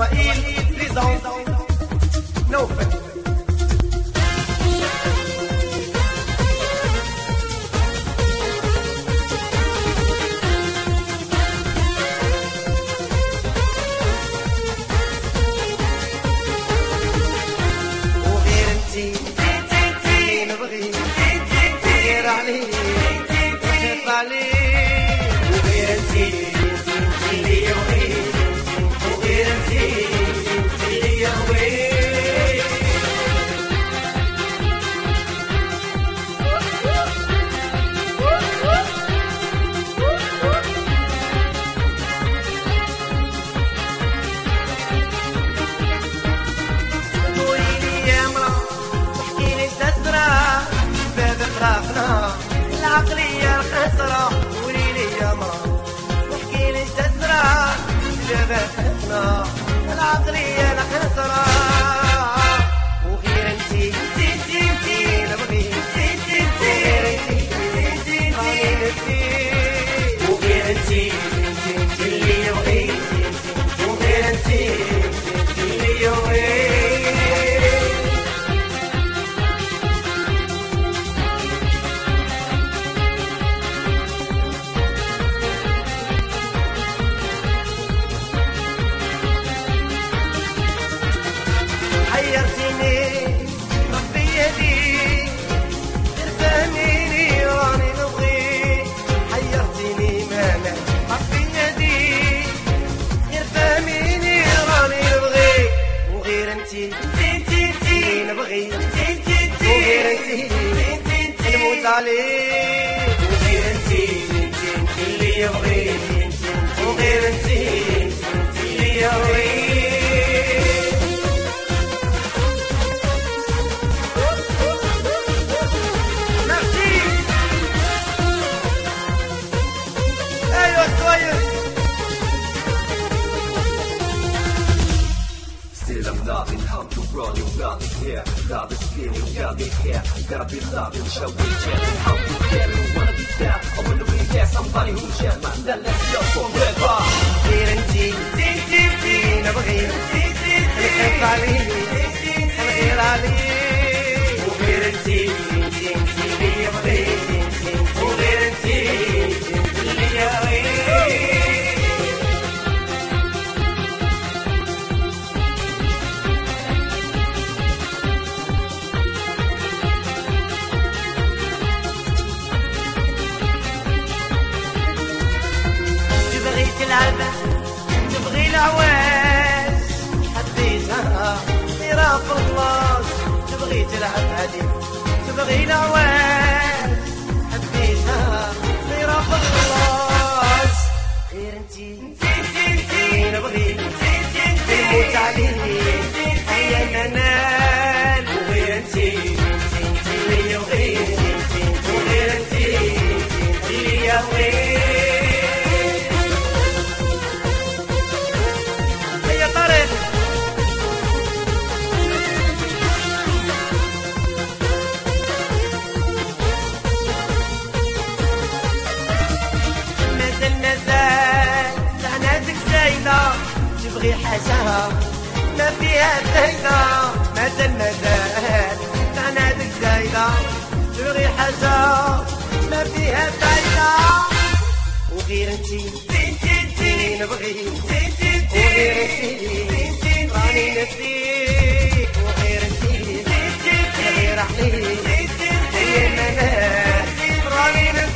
وائل بريزون نوفل. وغير انتي نبغي غير عليك وخاف عليك. وغير انتي اللي يبغيك وغير انتي اللي يهويك. قوليلي يا مرا واحكيلي شتزرع باب فراقنا العقلية الخسرة. قوليلي يا مرا واحكيلي شتزرع باب فراقنا العقلية الخسرة. وغير انتي نبغي وغير انتي راني نبكي. وغير انتي اللي يبغي وغير انتي اللي يبغي. حيرتيني ربي يهديك غير فهميني راني نبغيك. حيرتيني ماما ربي يهديك غير فهميني راني نبغيك. وغير انتي نبغي وغير انتي نموت عليك. وغير انتي اللي يبغيك وغير انتي اللي يهويك. Still I'm loving how to run, you got it here. Love is feeling, got it here. Gotta be loving, shall we chance how to get it. Wanna be there, I wanna be there. Somebody who shares my then let's go forever. غير انتي نبغي نخاف عليك غير عليك. وغير انتي اللي يبغيك وغير انتي اللي يهويك. تبغي تلعب تبغي العواش حبيتها صيرة في اللاص. تبغي تلعب هادي تبغي العواش حبيتها صيرة في اللاص. غير انتي نبغي نموت عليك هيا ننال. وغير انتي اللي يبغيك وغير انتي اللي يهويك. هيا طارق مازال تعناتك زايدة تبغي حاجة ما فيها فايدة. مازال تعناتك زايدة تبغي حاجة ما فيها فايدة. وغير انتي نبغي وغير انتي راني نسيك. وغير انتي غير عليك هي منال راني نسيك.